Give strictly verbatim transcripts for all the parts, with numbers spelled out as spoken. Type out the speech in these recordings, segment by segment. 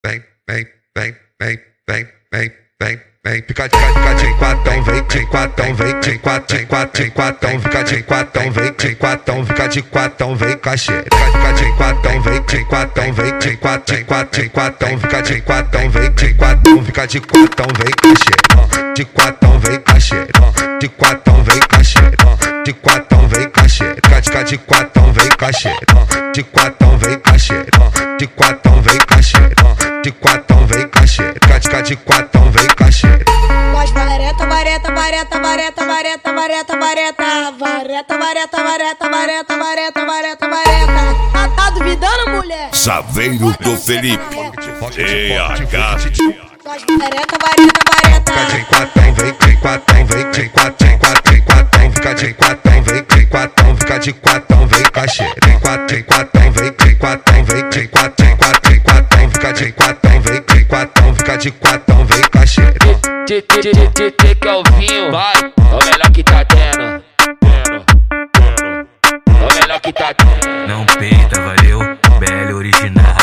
vem, vem, vem, vem, vem, vem, vem, vem, fica de fica de quatão, vem de quatão, vem de quatão, de quatão, de quatão, fica de quatão, vem de quatão, fica de quatão, vem cachê, fica de quatão, vem de quatão, vem de quatão, de quatão, de quatão, fica de quatão, vem de quatão, fica de quatão, vem cachê, de quatão, vem cachê, de quatão, vem cachê, de quatão, vem cachê, fica de quatão, vem cachê, de quatão, vem cachê, de quatão, vem cachê, de quatão, vem cachê, fica de quatão, vem cachê. Nós vareta, vareta, vareta, vareta, vareta, vareta, vareta, vareta, vareta, vareta, vareta, vareta, vareta, vareta. Tá, tá duvidando, mulher? Saveiro do Felipe. E a casa. Nós vareta, vareta, vareta. Fica de quatão, vem de quatão, vem de quatão, de quatão, de quatão, fica de quatão, vem de quatão, fica de quatão, vem cachê, de quatão, de quatão, vem de quatão, vem de quatão, de quatão, de quatão, fica de quatão, vem de quatão, fica de quatão, vem cachê. Tê, tê, tê, tê, tê, que é o vinho, vai, é o melhor que tá tendo, é o melhor que tá tendo. Não peita, valeu, B L original,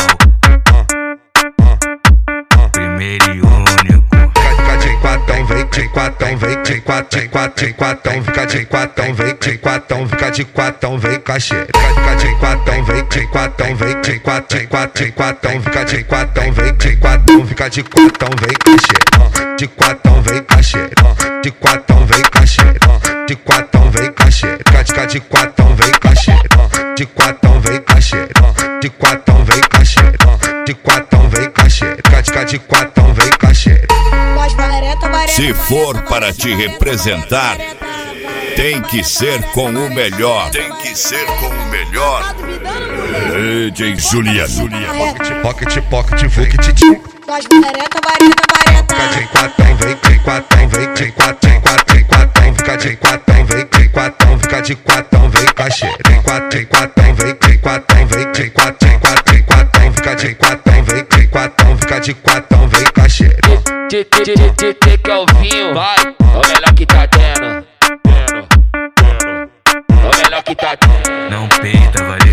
primeiro e único. Fica de quatão, vem de quatão, vem de quatão, de quatão, de quatão, fica de quatão, vem de quatão, fica de quatão, vem cachê. Fica de quatão, vem de quatão, vem de quatão, de quatão, de quatão, fica de quatão, vem de quatão, fica de quatão, vem cachê. De quatão, vem cachê. De quatão, vem cachê. De quatão, vem cachê. Fica de quatão, vem cachê. De quatão, vem cachê. De quatão, vem cachê. De quatão, vem cachê. Fica de quatão, vem cachê. Nós vareta, vareta. Se for para te representar, tem que ser com o melhor. Tem que ser com o melhor. D J Julia, Julia. Pocket, pocket, pocket, tio. Nós vareta, vareta, vareta. Fica de quatão, vem de quatão, vem de quatão, de quatão, de quatão, fica de quatão, vem de quatão, fica de quatão, vem cachê. De quatão, de quatão, vem de quatão, vem de quatão, de quatão, de quatão, fica de quatão, vem de quatão, fica de quatão, vem cachê. Tê, tê, tê, tê, tê, que é o vinho, vai, é o melhor que tá tendo, é o melhor que tá tendo. Não peita, valeu.